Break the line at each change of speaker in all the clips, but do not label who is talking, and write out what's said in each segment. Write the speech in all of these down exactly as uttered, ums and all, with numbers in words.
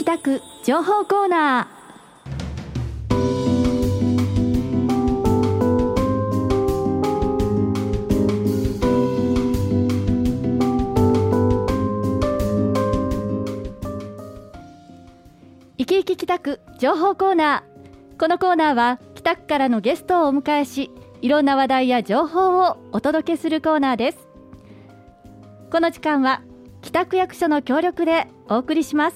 北区情報コーナー。いきいき北区情報コーナー。このコーナーは北区からのゲストをお迎えし、いろんな話題や情報をお届けするコーナーです。この時間は北区役所の協力でお送りします。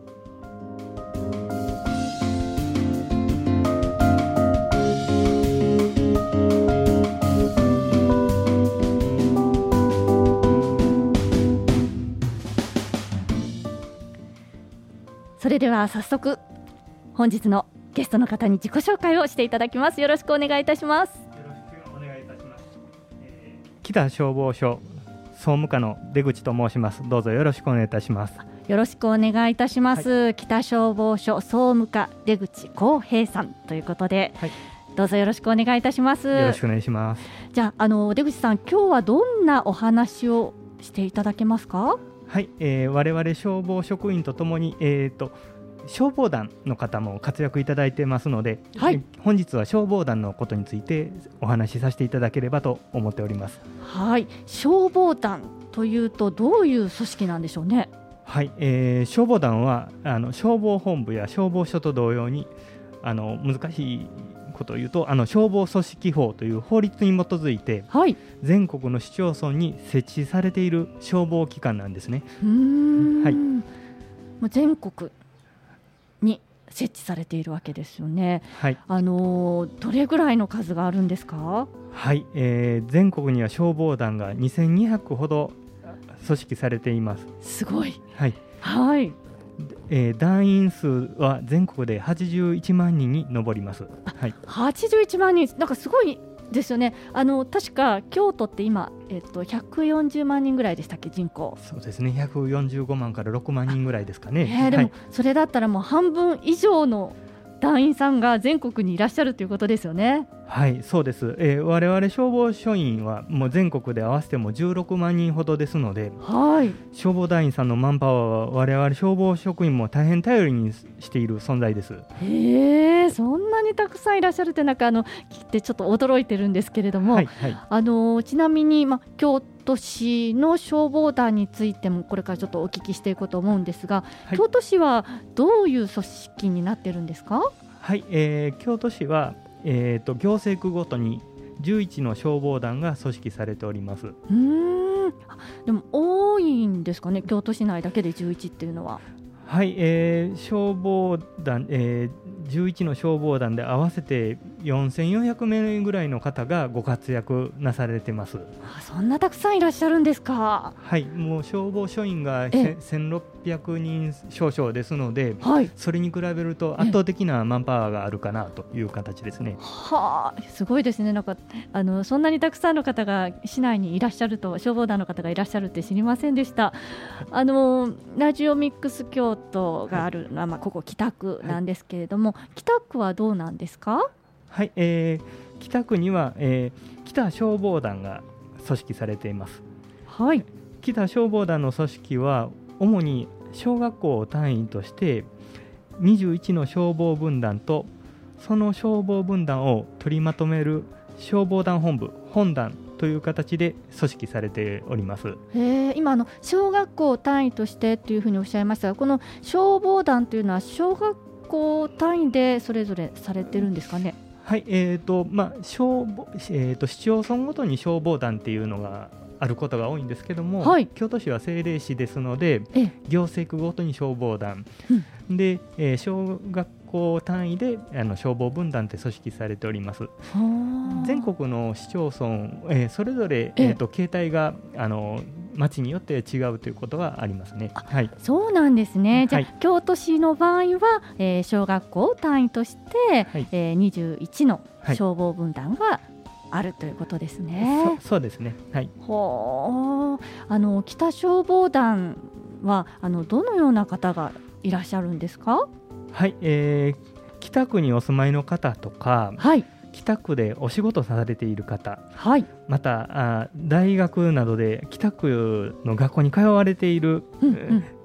それでは早速本日のゲストの方に自己紹介をしていただきます。よろしくお願いいたします。
よろしくお願いいたします。えー、北消防署総務課の出口と申します。どうぞよろしくお願いいたします。
よろしくお願いいたします、はい、北消防署総務課出口康平さんということで、はい、どうぞよろしくお願いいたします。
よろしくお願いします。
じゃあ、あの出口さん、今日はどんなお話をしていただけますか？
はい、えー、我々消防職員とともに、えーと消防団の方も活躍いただいてますので、はい、本日は消防団のことについてお話しさせていただければと思っております。
はい、消防団というとどういう組織なんでしょうね？
はい、えー、消防団はあの消防本部や消防署と同様にあの難しいことを言うとあの消防組織法という法律に基づいて、はい、全国の市町村に設置されている消防機関なんですね。
うーん、はい、もう全国に設置されているわけですよね。はい、あのどれぐらいの数があるんですか？
はい、えー、全国には消防団がにせんにひゃくほど組織されています。
すごい。
はい、
はい、
えー、団員数は全国ではちじゅういちまんにんに上ります。はい、
はちじゅういちまんにん、なんかすごいですよね。あの確か京都って今、えっと、ひゃくよんじゅうまんにんぐらいでしたっけ、人口？
そうですね、ひゃくよんじゅうごまんからろくまんにんぐらいですかね。
えー、でもそれだったらもう半分以上の団員さんが全国にいらっしゃるということですよね。
はい、そうです。えー、我々消防署員はもう全国で合わせてもじゅうろくまんにんほどですので、はい、消防団員さんのマンパワーは我々消防職員も大変頼りにしている存在です。
へー、そんなにたくさんいらっしゃるって、なんかあの聞いてちょっと驚いてるんですけれども、はいはい、あのちなみに、ま、京都市の消防団についてもこれからちょっとお聞きしていこうと思うんですが、はい、京都市はどういう組織になってるんですか？
はい、えー、京都市はえー、と行政区ごとにじゅういちの消防団が組織されております。う
ーん、でも多いんですかね、京都市内だけでじゅういちっていうのは。
はい、えー、消防団、えー、じゅういちの消防団で合わせてよんせんよんひゃくめいぐらいの方がご活躍なされてます。
あ、そんなたくさんいらっしゃるんですか？
はい、もう消防署員がせんろっぴゃくにん少々ですので、はい、それに比べると圧倒的なマンパワーがあるかなという形ですね。
はあ、すごいですね。なんかあのそんなにたくさんの方が市内にいらっしゃると、消防団の方がいらっしゃるって知りませんでした。あのラジオミックス京都があるのは、まあ、ここ北区なんですけれども、はい、北区はどうなんですか？
はい、えー、北区には、えー、北消防団が組織されています。はい、北消防団の組織は主に小学校を単位としてにじゅういちの消防分団とその消防分団を取りまとめる消防団本部本団という形で組織されております。
へー、今あの小学校単位としてというふうにおっしゃいましたが、この消防団というのは小学校単位でそれぞれされてるんですかね？
はい、えーとまあ消防えーと市町村ごとに消防団っていうのがあることが多いんですけども、はい、京都市は政令市ですので行政区ごとに消防団、うん、で、えー、小学校単位であの消防分団って組織されております。全国の市町村、えー、それぞれ、えーと形態があの町によって違うということがありますね。
はい、そうなんですね。じゃあ、はい、京都市の場合は、えー、小学校単位として、はい、えー、にじゅういちの消防分団があるということですね。
はい、そ, そうですね。はい、
ほあの北消防団はあのどのような方がいらっしゃるんですか？
はい、えー、北区にお住まいの方とか、はい、北区でお仕事されている方、はい、またあ大学などで北区の学校に通われている、うんうん、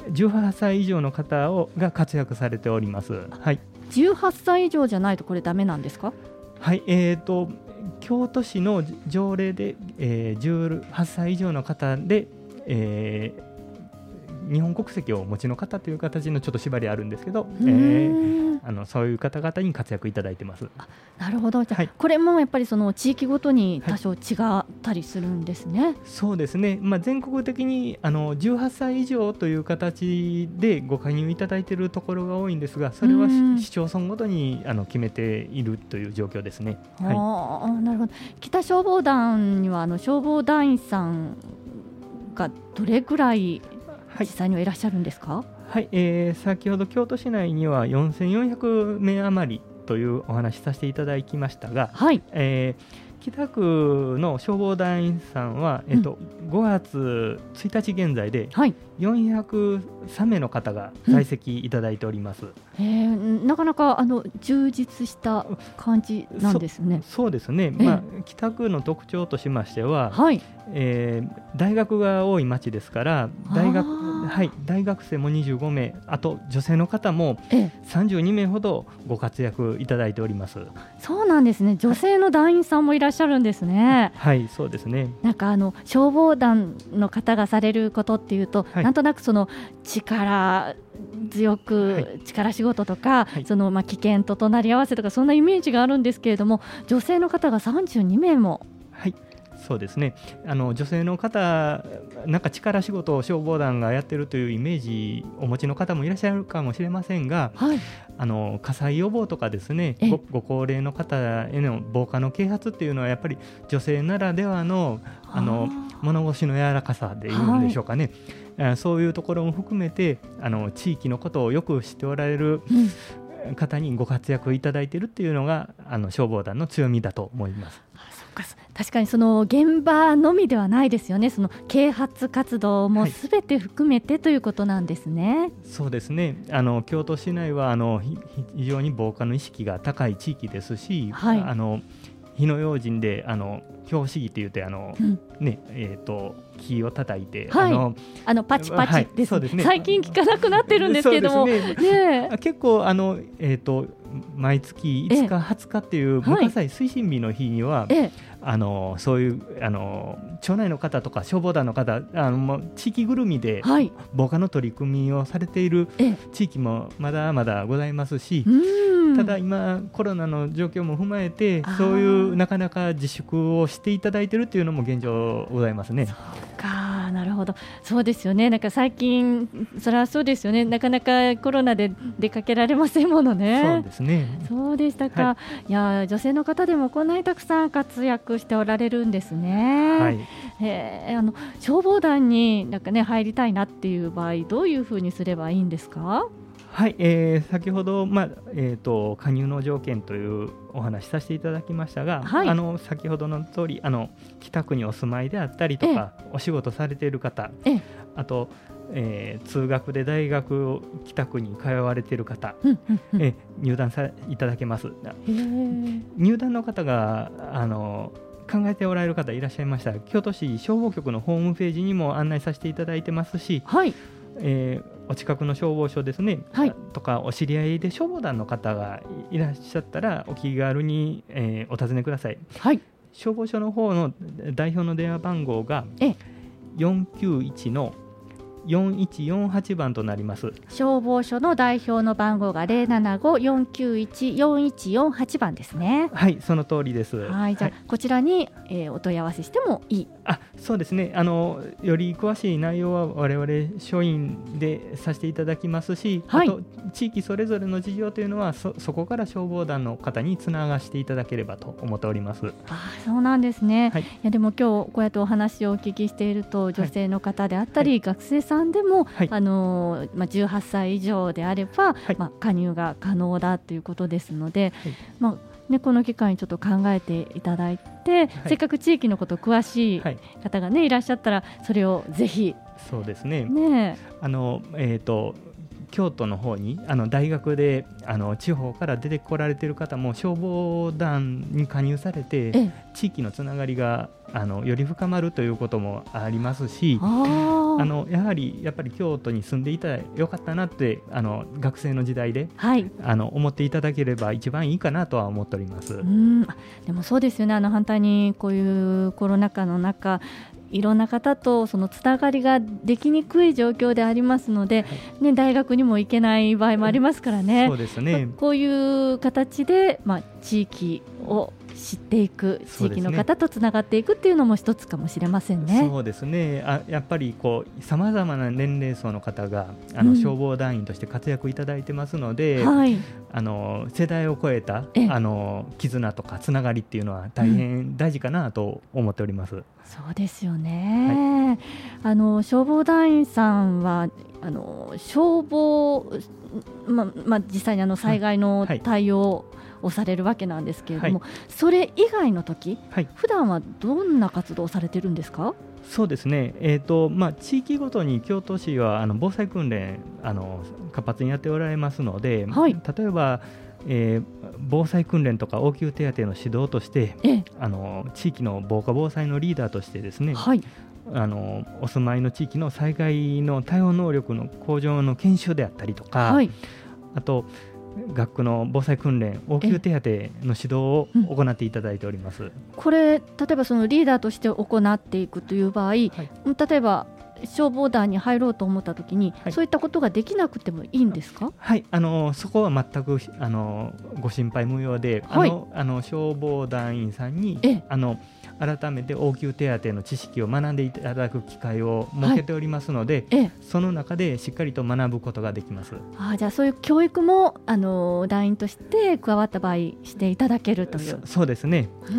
じゅうはっさい以上の方をが活躍されております。はい、
じゅうはっさい以上じゃないとこれダメなんですか？
はい、えーと京都市の条例で、えー、じゅうはっさい以上の方で、えー日本国籍をお持ちの方という形のちょっと縛りあるんですけど、えー、あのそういう方々に活躍いただいてます。
あ、なるほど。じゃあ、はい、これもやっぱりその地域ごとに多少違ったりするんですね。はい、
そうですね、まあ、全国的にあのじゅうはっさい以上という形でご加入いただいているところが多いんですが、それは市町村ごとにあの決めているという状況ですね。はい、
あ、なるほど。北消防団にはあの消防団員さんがどれぐらい実際にはいらっしゃるんですか？
はい、えー、先ほど京都市内にはよんせんよんひゃくめい余りというお話しさせていただきましたが、
はい、
えー北区の消防団員さんは、えっとうん、ごがつついたち現在でよんひゃくさんめいの方が在籍いただいております。
うん、えー、なかなかあの充実した感じなんですね。
そ, そうですね、まあ、北区の特徴としましては、はい、えー、大学が多い町ですから大学、はい、大学生もにじゅうごめい、あと女性の方もさんじゅうにめいほどご活躍いただいております。
そうなんですね。女性の団員さんもいらっしゃるんですね。
はい、そうですね。
なんかあの消防団の方がされることっていうと、はい、なんとなくその力強く力仕事とか、はい、そのまあ危険と隣り合わせとかそんなイメージがあるんですけれども、女性の方がさんじゅうにめいも。
はい、そうですね。あの女性の方、なんか力仕事を消防団がやっているというイメージをお持ちの方もいらっしゃるかもしれませんが、はい、あの火災予防とかですね、ご, ご高齢の方への防火の啓発っていうのはやっぱり女性ならではの、あの物腰の柔らかさでいうんでしょうかね、はい、そういうところも含めてあの地域のことをよく知っておられる、うん、方にご活躍いただいているっていうのがあの消防団の強みだと思います。
確かにその現場のみではないですよね。その啓発活動もすべて含めて、はい、ということなんですね。
そうですね。あの京都市内はあの非常に防火の意識が高い地域ですし、はい、あの火の用心であの拍子木って言ってあの、うんねえー、と木を叩いて、
はい、あのあのパチパチです、はい、ですね、最近聞かなくなってるんですけども、ねね、
結構あの、えー、と毎月いつかはつかっていう文化祭推進日の日には、ええ、あのそういうあの町内の方とか消防団の方、あの地域ぐるみで防火の取り組みをされている地域もまだまだございますし、ただ今コロナの状況も踏まえてそういうなかなか自粛をしていただいているというのも現状ございますね。
そうか、なるほど。そうですよね。なんか最近それはそうですよね。なかなかコロナで出かけられませんものね。
そうですね。
そうでしたか、はい、いや女性の方でもこんなにたくさん活躍しておられるんですね。はい、えー、あの消防団になんか、ね、入りたいなっていう場合どういうふうにすればいいんですか？
はい、えー、先ほど、まあえー、と加入の条件というお話しさせていただきましたが、はい、あの先ほどの通りあの北区にお住まいであったりとかお仕事されている方、あと、えー、通学で大学を北区に通われている方、うんうんうん、え入団さいただけます。入団の方があの考えておられる方いらっしゃいましたら、京都市消防局のホームページにも案内させていただいてますし、はい、えー、お近くの消防署ですね、はい、とかお知り合いで消防団の方がいらっしゃったらお気軽に、えー、お尋ねください。はい、消防署の方の代表の電話番号がよんきゅういちのよんいちよんはちばんとなります。
消防署の代表の番号が ゼロななご よんきゅういち よんいちよんはちばんですね。
はい、その通りです。
はい、じゃあ、はい、こちらに、えー、お問い合わせしてもいい？
あ、そうですね。あのより詳しい内容は我々署員でさせていただきますし、はい、あと地域それぞれの事情というのは そ, そこから消防団の方につながしていただければと思っております。
あ、そうなんですね。はい、いやでも今日こうやってお話をお聞きしていると、女性の方であったり、はい、学生さんでも、はい、あのまあ、じゅうはっさい以上であれば、はい、まあ、加入が可能だということですので、はい、まあね、この機会にちょっと考えていただいて、はい、せっかく地域のこと詳しい方が、ね、はい、いらっしゃったらそれをぜひ。
そうですね。ね、あの、えーと京都の方にあの大学であの地方から出てこられている方も消防団に加入されて地域のつながりがあのより深まるということもありますし、ああのやはりやっぱり京都に住んでいたらよかったなってあの学生の時代で、はい、あの思っていただければ一番いいかなとは思っております。
うん、でもそうですよね。あの反対にこういうコロナ禍の中、いろんな方とそのつながりができにくい状況でありますので、はいね、大学にも行けない場合もありますからね。
そうですね。
こういう形で、まあ、地域を知っていく、地域の方とつながっていくっていうのも一つかもしれませんね。
そうですね。あやっぱりさまざまな年齢層の方があの、うん、消防団員として活躍いただいてますので、はい、あの世代を超えたあの絆とかつながりっていうのは大変大事かなと思っております。うん、
そうですよね。はい、あの消防団員さんはあの消防、まま、実際にあの災害の対応をされるわけなんですけれども、はい、それ以外の時、はい、普段はどんな活動をされてるんですか？
そうですね、えーとまあ、地域ごとに京都市はあの防災訓練あの活発にやっておられますので、はい、例えばえー、防災訓練とか応急手当の指導として、あの地域の防火防災のリーダーとしてですね、はい、あのお住まいの地域の災害の対応能力の向上の研修であったりとか、はい、あと学区の防災訓練応急手当の指導を行っていただいております。うん、
これ例えばそのリーダーとして行っていくという場合、はい、例えば消防団に入ろうと思ったときに、はい、そういったことができなくてもいいんですか？
はい、あのそこは全くあのご心配無用で、はい、あのあの消防団員さんにあの改めて応急手当の知識を学んでいただく機会を設けておりますので、はい、その中でしっかりと学ぶことができます。
あ、じゃあそういう教育もあの団員として加わった場合していただけるという。
そ, そうですね。
うん、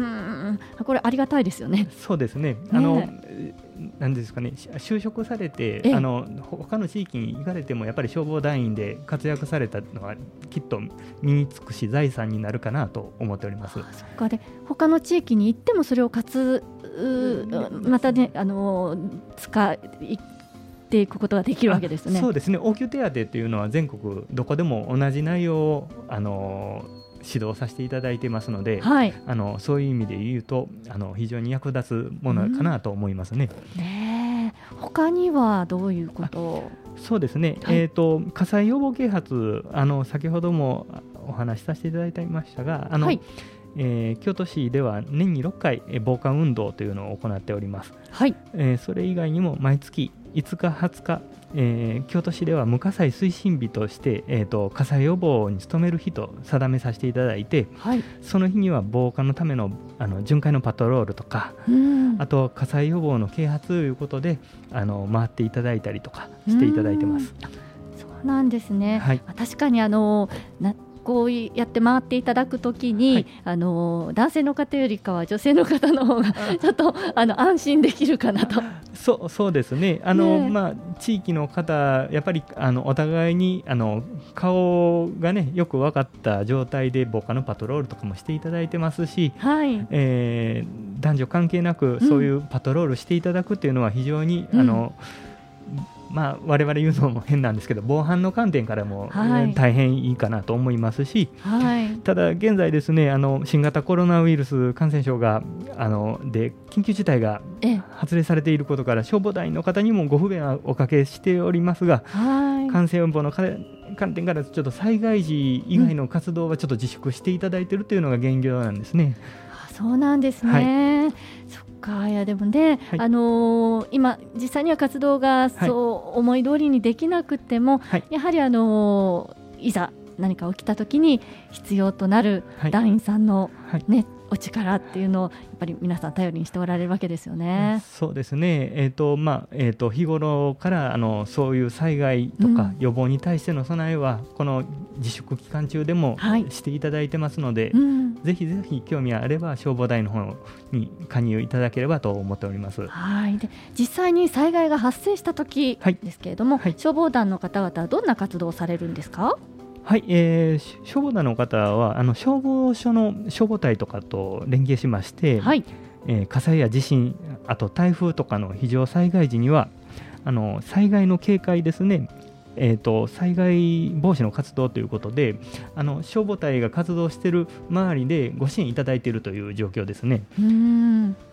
これありがたいですよね。
そうですね。あの、ね、なんですかね、就職されてあの他の地域に行かれてもやっぱり消防団員で活躍されたのはきっと身につくし財産になるかなと思っております。
あ、そっか。で他の地域に行ってもそれを活またねあの使っていくことができるわけですね。
そうですね。応急手当っていうのは全国どこでも同じ内容をあの指導させていただいていますので、はい、あのそういう意味で言うとあの非常に役立つものかなと思いますね。
うん、ねえ、他にはどういうことを？
そうですね、はい、えーと、火災予防啓発あの先ほどもお話しさせていただいていましたが、あの、はい、えー、京都市では年にろっかい防火運動というのを行っております。はい、えー、それ以外にも毎月いつかはつか、えー、京都市では無火災推進日として、えーと、火災予防に努める日と定めさせていただいて、はい、その日には防火のための、あの巡回のパトロールとか、あと火災予防の啓発ということであの回っていただいたりとかしていただいてます。
そうなんですね。はい、確かにあのなこうやって回っていただくときに、はい、あの男性の方よりかは女性の方の方がちょっとあの安心できるかなと。
そう、そうですね。あの、ね、まあ、地域の方やっぱりあのお互いにあの顔がねよく分かった状態で防火のパトロールとかもしていただいてますし、はい、えー、男女関係なくそういうパトロールしていただくっていうのは非常に、うん、あのまあ、我々言うのも変なんですけど防犯の観点からも、はい、大変いいかなと思いますし、はい、ただ現在ですねあの新型コロナウイルス感染症があので緊急事態が発令されていることから消防団員の方にもご不便はおかけしておりますが、はい、感染予防の観点からちょっと災害時以外の活動はちょっと自粛していただいているというのが現状なんですね。
うん、そうなんですね。はい、そっか。いやでもね、はい、あのー、今実際には活動がそう思い通りにできなくても、はい、やはりあのー、いざ何か起きた時に必要となる団員さんの、ね、はい、お力っていうのをやっぱり皆さん頼りにしておられるわけですよね。
そうですね、えーとまあえーと、日頃からあのそういう災害とか予防に対しての備えは、うん、この自粛期間中でもしていただいてますので、はい、うん、ぜひぜひ興味があれば消防団の方に加入いただければと思っております。
はい、で実際に災害が発生した時ですけれども、はいはい、消防団の方々はどんな活動をされるんですか？
はい、えー、消防団の方はあの消防署の消防隊とかと連携しまして、はい、えー、火災や地震、あと台風とかの非常災害時にはあの災害の警戒ですね、えーと、災害防止の活動ということであの消防隊が活動している周りでご支援いただいているという状況ですね。うーん、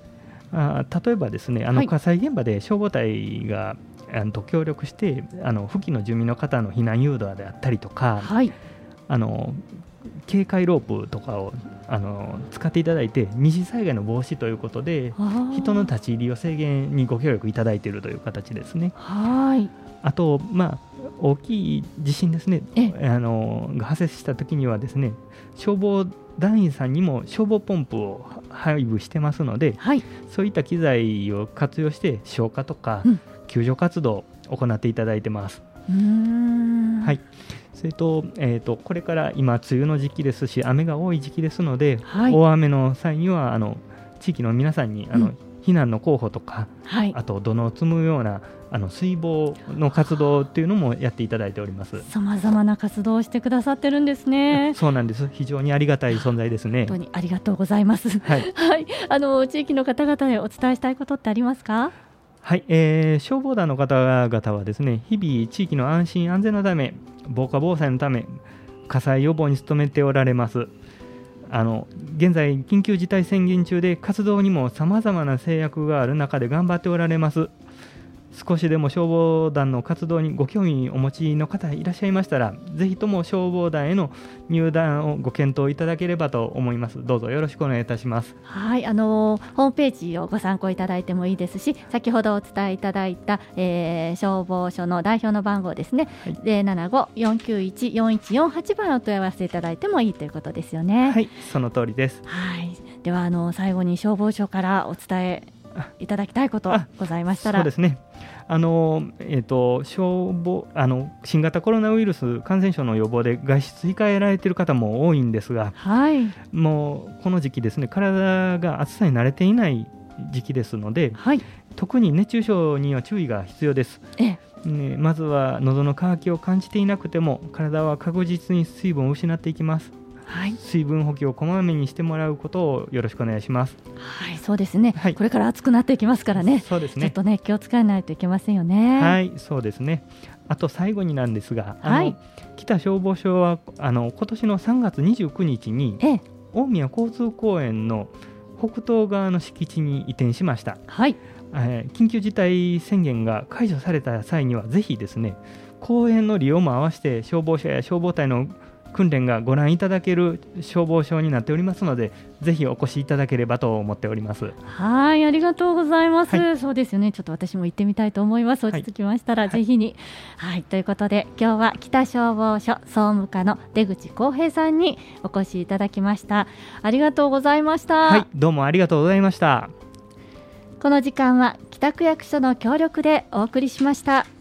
あ例えばですね、あの火災現場で消防隊が、はい、あのと協力してあの付近の住民の方の避難誘導であったりとか、はい、あの警戒ロープとかをあの使っていただいて二次災害の防止ということで人の立ち入りを制限にご協力いただいているという形ですね。はい、あと、まあ、大きい地震ですねあのが発生した時にはですね、消防団員さんにも消防ポンプを配備してますので、はい、そういった機材を活用して消火とか救助活動を行っていただいてます。うーん、はい、それと、えーと、これから今梅雨の時期ですし雨が多い時期ですので、はい、大雨の際にはあの地域の皆さんにあの、うん、避難の候補とか、はい、あと土のを積むようなあの水防の活動っていうのもやっていただいております。
さまざまな活動をしてくださってるんですね。
そうなんです。非常にありがたい存在ですね。
本当にありがとうございます。はい、はい、あの地域の方々へお伝えしたいことってありますか？
はい、えー、消防団の方々はですね、日々地域の安心安全のため、防火防災のため火災予防に努めておられます。あの現在緊急事態宣言中で活動にもさまざまな制約がある中で頑張っておられます。少しでも消防団の活動にご興味をお持ちの方いらっしゃいましたら、ぜひとも消防団への入団をご検討いただければと思います。どうぞよろしくお願いいたします。
はい、あのホームページをご参考いただいてもいいですし、先ほどお伝えいただいた、えー、消防署の代表の番号ですね、はい、ゼロななご よんきゅういち よんいちよんはち 番お問い合わせいただいてもいいということですよね。
はい、その通りです。
はい、ではあの最後に消防署からお伝えいただきたいことございましたら。
そうですね、あのえー、と消防あの新型コロナウイルス感染症の予防で外出控えられている方も多いんですが、はい、もうこの時期ですね、体が暑さに慣れていない時期ですので、はい、特に熱中症には注意が必要です。えね、まずは喉の渇きを感じていなくても体は確実に水分を失っていきます。はい、水分補給をこまめにしてもらうことをよろしくお願いします。
はい、そうですね、はい、これから暑くなっていきますからね。そうですね、ちょっとね気をつけないといけませんよね。
はい、そうですね。あと最後になんですが、あの、はい、北消防署はあの今年のさんがつにじゅうくにちに、ええ、大宮交通公園の北東側の敷地に移転しました。はい、えー、緊急事態宣言が解除された際にはぜひですね、公園の利用も合わせて消防車や消防隊の訓練がご覧いただける消防署になっておりますので、ぜひお越しいただければと思っております。
はい、ありがとうございます。はい、そうですよね、ちょっと私も行ってみたいと思います。落ち着きましたら、はい、ぜひに、はい、ということで今日は北消防署総務課の出口康平さんにお越しいただきました。ありがとうございました。
はい、どうもありがとうございました。
この時間は北区役所の協力でお送りしました。